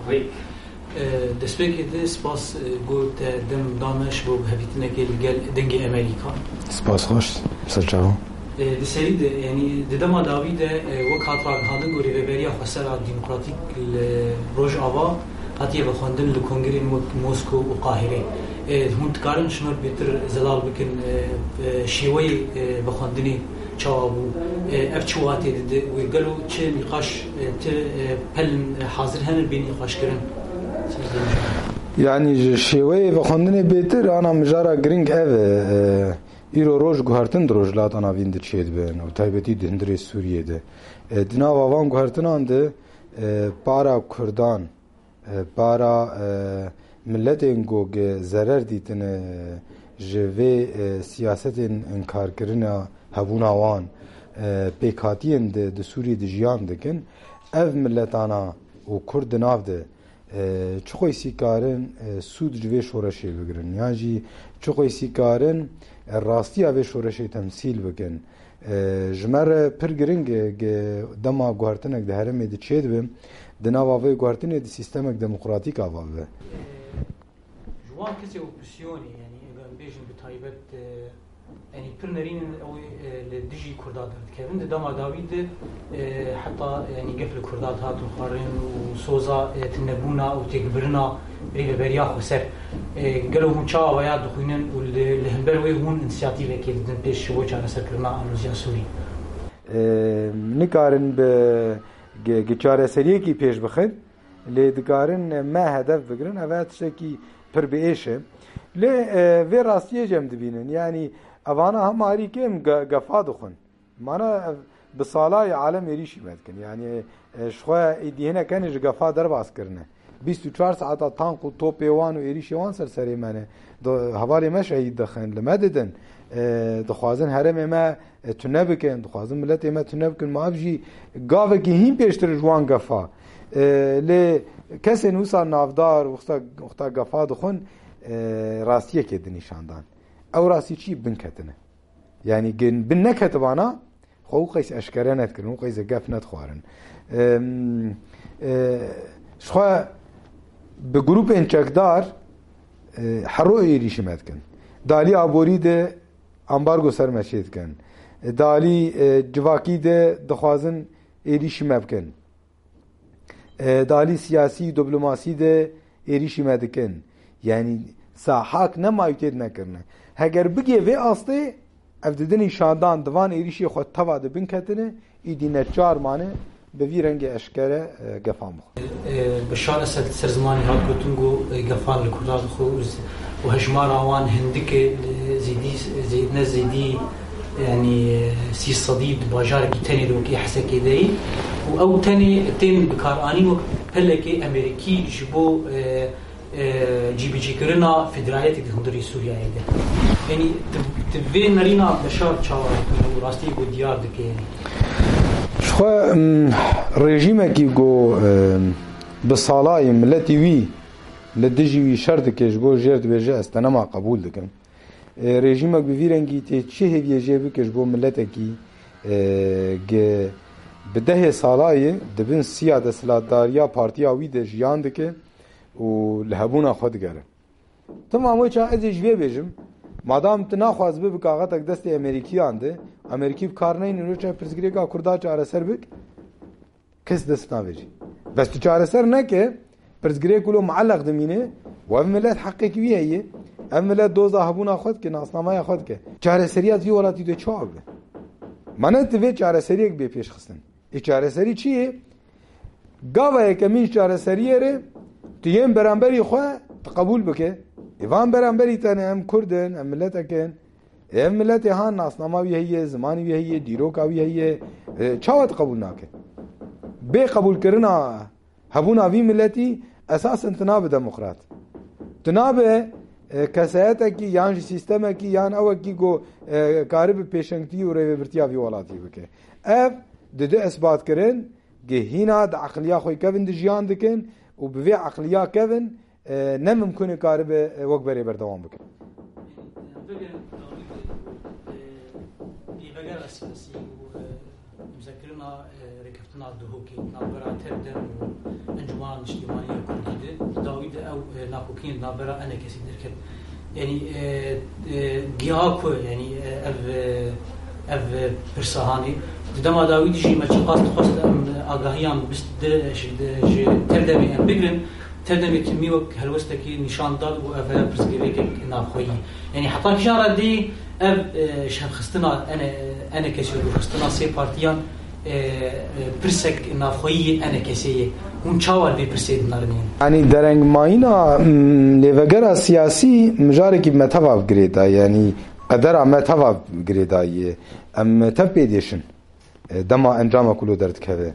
وی دەستپێکی دێ سپاس گوت دەم دامەش بۆ هەبیتنەکە لەگەل دەنگی ئەمریکا سپاس خۆش سەرچاوە دەسەری ینی دەدەما داویدە وەک هاتڕاگەهاندن گۆ ڕێبەریە خۆسەرا دیموکراتیک لە ڕۆژئاوا هاتیە بە خواندن لە کۆنگرێن وەک مۆسکۆ و قاهرێ هون دکارن ژمەر بێتر زەلال بکن شێوەی بە خواندنی چاوا بوو ئەف چ واتێ دەدە وی گەلو چه نیقاش پەلن حاضر هەنن بێ نیقاشکردن یعنی شێوەیە بە خوێندنێ بێتر ئانا مژارە گرنگ ئەوێ ئیرۆ ڕۆژ گوهارتن ڕۆژلات ئەناڤین دچێت بن و تایبەتی هەندێ سووریێ de di nava van guhertinan de para Kurdan para milletên got zerer dîtine ji vê siyasetên inkarkirina hebûna wan pêkhatiyên di Sûriyê de jiyan dikin ev milletana û Kurd di nav de çi xwesî karin sûd ji vê şoreşê bigirin yan jî çi xwesî karin rastiya vê şoreşê temsîl bikin ji me re pir giring e dema guhertinek di herêmê de çê dibin di nava vê guhertinê di sîstemek demokratîk ava bibe. Ji wan kesê opozîsyonê yanî eger bêjin bi taybet yanî pir nerînin ew li dijî Kurda derdikevin di dema dawî de heta yanî gef li Kurda hatin xwarin û soza tinebûna û têkbirina rêveberiya xweser gelo hûn çawa ya dixwînin û li hember wê hûn înisiyatîvekê didin pêş ji bo çareserkirina Amûziya Sûrî. Nikarin bi çareseriyekî pêş bixin lê dikarin me hedef bigirin ev tiştekî pir biêş e lê vê rastiyê jem dibînin yanî evana hemarî kêm gefa dixwin mana bi salayê alem êrîşî me dikin yanî ji xwe êdîhinek henê ji gefa derbas kirine 24 saeta tank û topê wan û êrîşê wan ser serê me ne hevalê me şehîd dixin li me didin dixwazin herêmê me tune bikin dixwazin milletê me tune bikin mav jî gavekî hîn pêştir ji wan gefa lê kesên wisa navdar wexta gefa dixwin rastiyekê dinîşandan ew rastî çi bin ketine yanî bin neketibana xwe û qeys eşkere netkirin û qeys gef netxwarin ji xwe bi grûpên çekdar hero êrîşî me dikin dalî aborî de ambargo ser me çê dikin dalî civakî de dixwazin êrîşî me bikin dalî siyasî diplomasî de êrîşî me dikin yanî sahak nemayî tê nekirine heger bigê vê astê ev didin îşandan divan êrîşê xwe teva dibin ketine êdî neçar mane bi vî rengê eşkere gefan bixwe. Bişar Esed ser zimanê hat gotin got gefan li Kurda dixwe û hejmara wan hindikê ne zêdî yanî sî sedî di bajarekî tenê de wekî hesekê deyî û ew tenê tên bikaranîn wek pelekê Amerîkî ji bo cîbicîkirina federaliyetê di hundirê Sûriyeyê de yanî di vê nerîna Beşar çawa û rastî got diyar dike yanî ji xwe rejîmekî got bi salayê milletê wî li dijî wî şer dike ji bo jêr dibêje ez te nema qebûl dikim rejîmek bi vî rengî tê çi hêviye jê bike ji bo milletekî bi dehê salayê dibin siya desthilatdariya partiya wî de jiyan dike û li hebûna xwe digere Tamam wê ça ez ê ji vê bêjim madam tu naxwaz bi kaxetek destê Amerîkiyan de Amerîkî bi kar neynin rûça pirsgirêka Kurda çareser bik kes dest navêjî bes tu çareser neke pirsgirêk wilo meelleq dimîne û ev millet heqekî wî heye ev millet doza hebûna xwe dike nasnamaya xwe dike çareseriya vî welatî de çawa be mane tu vê çareseriyek bê pêşxistin çareserî çi ye gavayeke min çareseriyê re tu yên beramberî xwe tu qebûl bike Evan beramberî tene em Kurdin em milletekin em milletê han nasnama wî heye zimanî wî heye dîroka wî heye çawa tu qebûl nake bê qebûlkirina hebûna vî milletî esasen tu nabe demokrat tu nabe keseyetekî yan jî sîstemekî yan ewekî got karî bi pêşengtî û rêvebirtiya vî welatî bike ev dide esbatkirin gehîna di eqliya xwe kevin di jiyan dikin û bi vê eqliya kevin ne mümkün e karî be wek berê berdewam bike Lîvegera siyasî û imzekirina rêkeftina dihokê navbera tev de û encûmana niştimanî ناكوكين نابرا أنا كسي دركت يعني جياكو يعني اف برسهاني دما داوود جي ما قاصد خست اغاهيان بس جي تردمي ام بيجرن تردمي كميوك هلوستكي نشان داد و اف برسكيليك نافخوي يعني حتى جاره دي اف شخصتنا انا كسي خصتنا سي بارتيان برسك نافخوي انا كسي اون چاوال بي برسيد نارمين يعني درنگ ماينا ليفغرا سياسي مجاركي متفاف غريدا يعني قدر متفاف غريدا ام تبيديشن دما انجام كله درت كذا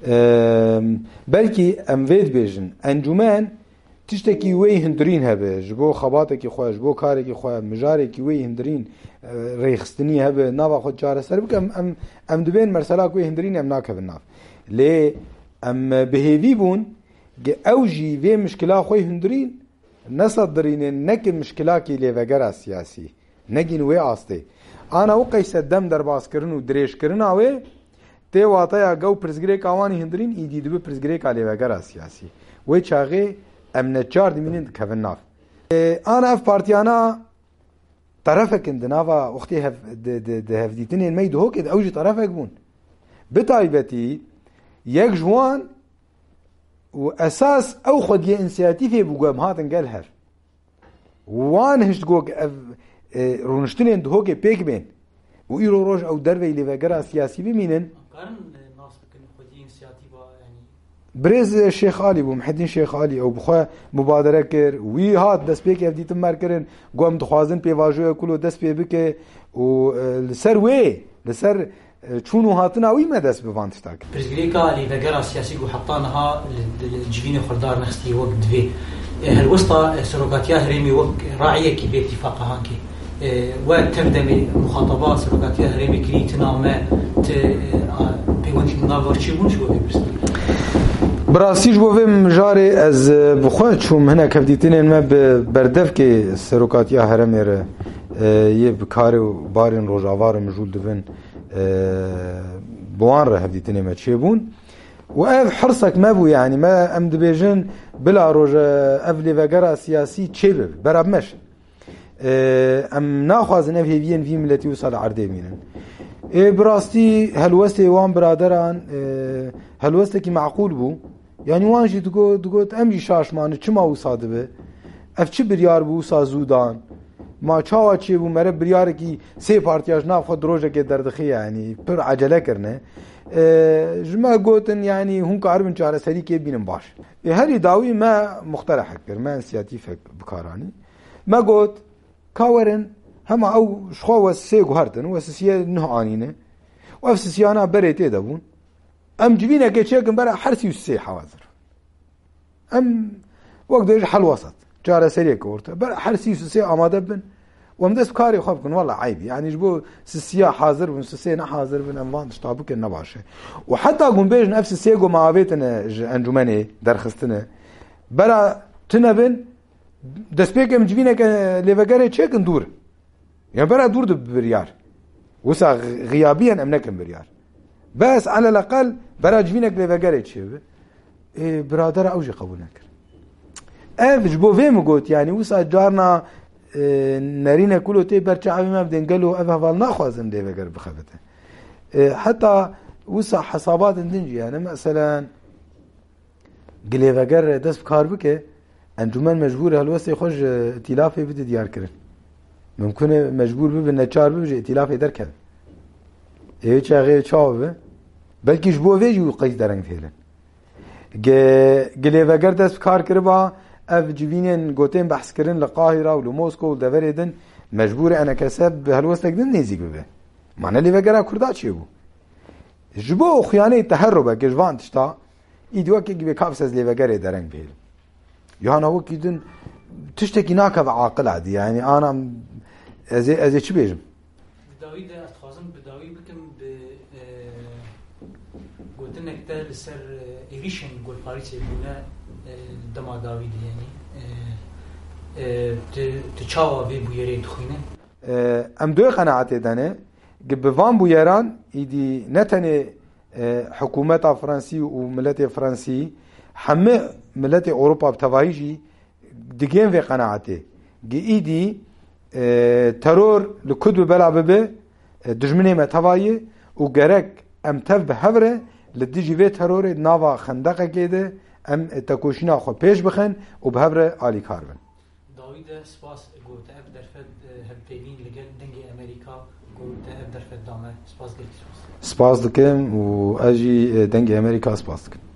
بلكي ام ويد بيجن انجومان تشتكي وي هندرين هبه جبو خباتك خو جبو كارك خو مجارك وي هندرين ريخستني هبه نوا خو جار سر بك ام دبين مرسلا وي هندرين ام ناك بناف لي ام بهيفي بون اوجي في مشكله خو هندرين نصدرين نك مشكلاكي لي وغرا سياسي نگين وي آستي انا وقيس دم در باس کرن و دريش کرن اوي تي واتا گو پرزگري کاواني هندرين ايدي دبي پرزگري کالي وغرا سياسي وي چاغي امن چار دمين كفناف انا اف بارتيانا طرفك اندنافا وقتي هف هفديتني الميد هوك اوجي طرفك بون بتايبتي يك جوان واساس او خد انسياتيفي بوغام هاتن قالهر وان هشت جوج رونشتنين دهوكي بيك بين وإيرو روج أو دروي لفقرا سياسي بمينن قارن الناس بكن خدي انسياتيفا يعني بريز الشيخ علي بو محدين شيخ علي أو بخوا مبادرة كر وي هات دس بيك يفدي تمر كرن قوم دخوازن بيواجهه كله دس بي بك ولسر وي لسر شونو هاتنا وي ما دس بفانت تاك برزغريكا لفقرا سياسي جو حطانها الجبين خردار نختي وقت في هالوسطى سروقاتيا هريمي وق راعيه كي باتفاقها هانكي وتبدأ مخاطبات سلوكاتية هرمي كريتنا ما بيوانتي مناظرشي بونش بوفي براسيش بوفي مجاري از بخوات شوم هنا كفديتين ما بردف كي سلوكاتية هرمي يبكاري وبارين روجاوار مجول دفن بوان ره هفديتين ما تشيبون وأف حرصك ما بو يعني ما أمد بيجن بلا روجا أفلي فقرا سياسي تشيبب براب مش ام ناخذ نفي في ملتي وصل عرضي مينن براستي هلوستي وان برادران هلوستي معقول بو يعني وانجي تقول امجي شاشمان چما وصادبه اف چ بريار بو سازودان ما چاوا چي بو مره بريار کی سي پارتياج ناف خود روجه کې دردخي يعني پر عجله کرنه جما قوتن يعني هم كاربن چاره سري کې بينم باش هري داوي ما مقترح كر ما انسياتيف بكاراني ما قوت كاورن هما او شخوا سيغو هرتن وسسيه نهانينه وافسسيانا بريتي دبون ام جبينا كيتشيكن برا حرسي وسي حواضر ام وقت يجي حل وسط جاره سريك ورته برا حرسي وسي اماده بن ومدس كاري خفكن والله عيب يعني جبو سسيا حاضر وسسينا حاضر بن اموان تشطابك النباشه وحتى قوم بيج نفس سيغو معاويتنا انجمني درخستنا برا تنبن دسبيك مجبينك لفقره تشيكن دور يعني برا دور بريار وسا غيابيا امنكن بريار بس على الاقل برا جبينك لفقره تشيب برادر اوجي قبولنك اف جبو فيم قلت يعني وسا جارنا نارينا كله تي برچعوي ما بدن قالوا افضل ناخذن لفقره بخبته حتى وسا حسابات دنجي يعني مثلا قلي فقره دس بكار بك انجمن مجبور هالوسي خوش ائتلافي بده ديار كرن ممكن مجبور ببن چار بيجي ائتلافي دركن اي چاغي چاو بلكي جبو ويجي قيس درنگ فيلن گلي وگر دس کار کربا اف جبينن گوتين بحث كرن لقاهره ولموسكو ودفردن مجبور انا كسب هالوسي قدن نيزي ببه معنى لي وگر كردا چيبو جبو خيانه تهربه گجوان تشتا ايدوا كي بي كافسز لي وگر درنگ فيل يعني هو كيدن تشتكي ناكب عاقل عادي يعني انا ازي شو بيجم بداوي ده اتخازم بداوي بكم قلت انك ده لسر ايريشن قول باريس يقولنا دما داوي يعني تشاوا في بويري تخينه ام دو قناعتي دانه بفان بويران يدي نتني حكومه فرنسي وملت فرنسي حمى ملت اوروبا بتوايجي دگیم و قناعته گیدی ترور لکد بلا به دشمنی متوایی و گرک ام تف به هوره لدیجی و ترور نوا خندقه کده ام تکوشینا خو پیش بخن و به هوره آلی کار بن. داوید سپاس گوت اب درفت هم پیوین لگل دنگ امریکا گوت اب درفت دامه سپاس گلیش سپاس دکم و اجی دنگ امریکا سپاس دکم.